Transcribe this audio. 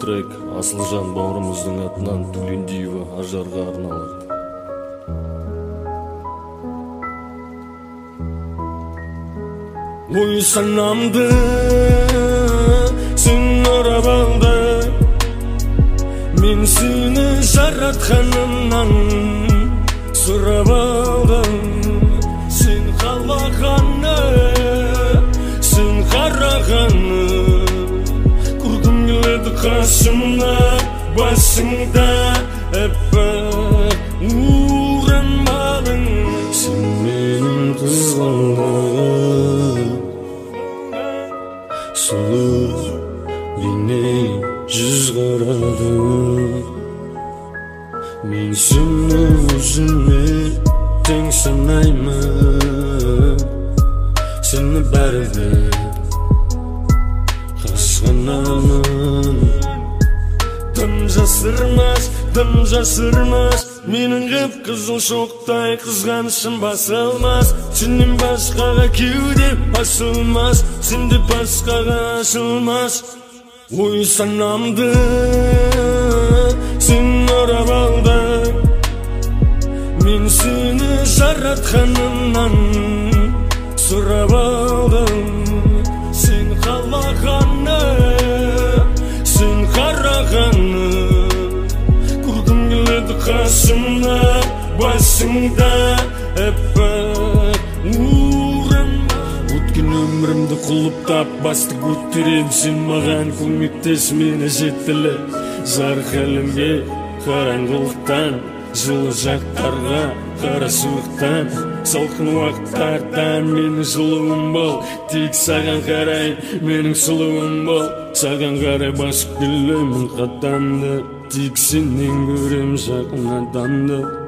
трек Асылжан бауырымыздың атынан Түлендиева Ажарға арналады. Ой санамды сен орап алды, мен сені жаратқанымнан сұрап алдым. Сен қалағаны, сен қарағаны, көргім келеді қасымда, басыңда әппақ орамалың. Сен менің қызғалдағым, сұлу бейне жүз қарады. Мен сені өзіме тең санаймын, сені бәрібір қызғанамын. Дым жасырмас, менің қып-қызыл шоқтай қызғанышым басылмас. Сенен басқаға кеудем ашылмас, сенде басқаға ашылмас. Ой санамды сен орап алды, мен сені жаратқанымнан сұрап алдым. Сен қалағаны, сен қарағаны, көргім келеді қасымда, басыңда әппақ орамал. Өткен өмірімді құлыптап басты көтерем, сен маған көмектес мені жетілі. Жарық әлемге қараңғылықтан, жылы жақтарға қара суықтан, салқын уақыттардан менің жылуым бол. Тек саған қарай менің сұлуым бол, саған қарай басып келемін қатанды. Тек сенен көрем жақын адамды.